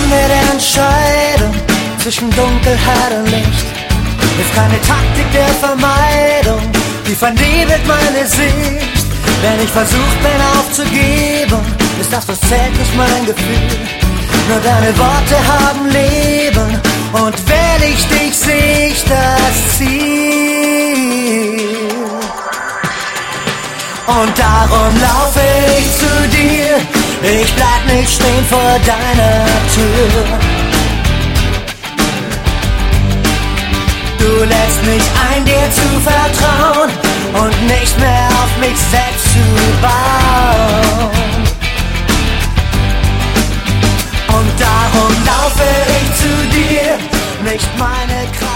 mir der Entscheidung zwischen Dunkelheit und Licht. Ist keine Taktik der Vermeidung, die vernebelt meine Sicht. Wenn ich versucht bin aufzugeben, ist das, was zählt, nicht mein Gefühl. Nur deine Worte haben Leben und will ich dich, seh ich das Ziel. Und darum laufe ich zu dir, ich bleib nicht stehen vor deiner Tür. Du lädst mich ein, dir zu vertrauen und nicht mehr auf mich selbst zu bauen. Und darum laufe ich zu dir, nicht meine Kraft.